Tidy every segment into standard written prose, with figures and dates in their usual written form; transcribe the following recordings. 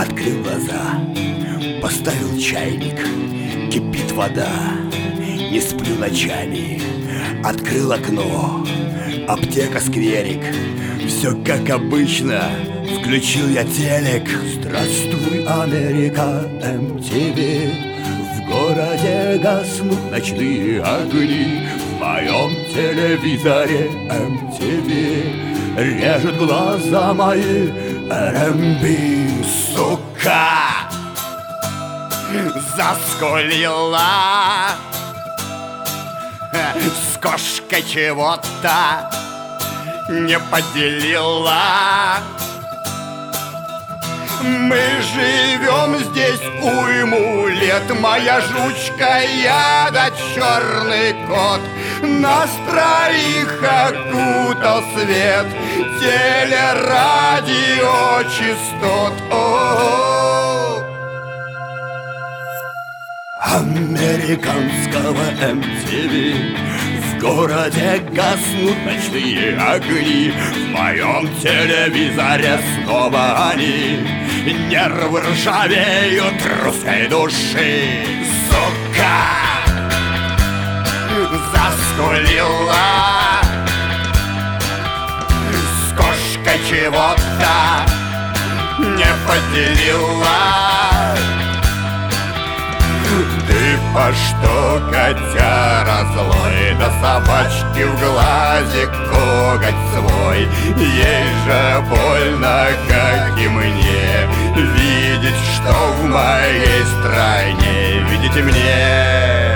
открыл глаза, поставил чайник, кипит вода. Не сплю ночами, открыл окно, аптека, скверик, все как обычно. Включил я телек. Здравствуй, Америка, MTV. В городе гаснут ночные огни. В моем телевизоре MTV. Режет глаза мои R&B. Сука заскулила с кошкой чего-то не поделила. Мы живем здесь уйму лет. Моя жучка, я да черный кот. Нас троих окутал свет телерадиочастот. Американского MTV. В городе гаснут ночные огни. В моем телевизоре снова они. Нервы ржавеют русской души. Сука заскулила с кошкой чего-то не поделила. Ты по что, котяра злой, да собачки в глазик коготь свой. Ей же больно, как и мне, видеть, что в моей стране, видите мне.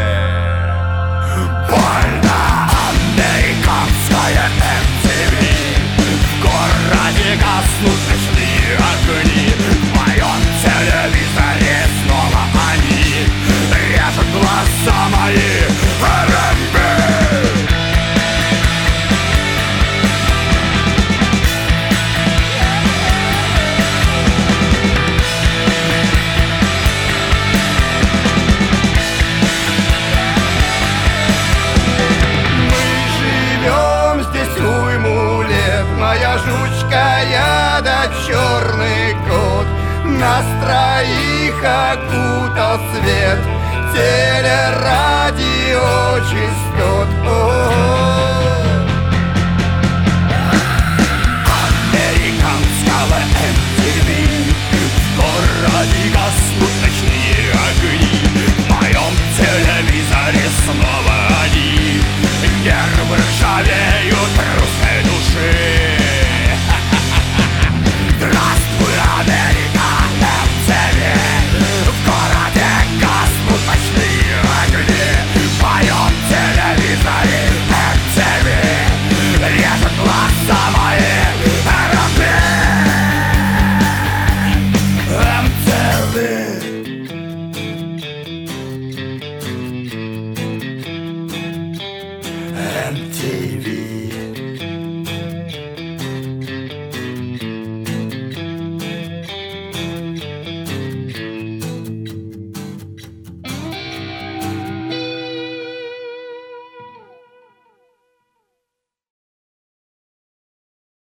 Больно американская MTV. В городе гаснут ночные огни. В моем телевизоре снова они. Режут глаза мои R&B. Моя жучка, я да черный кот. Нас троих окутал свет телерадиочастот.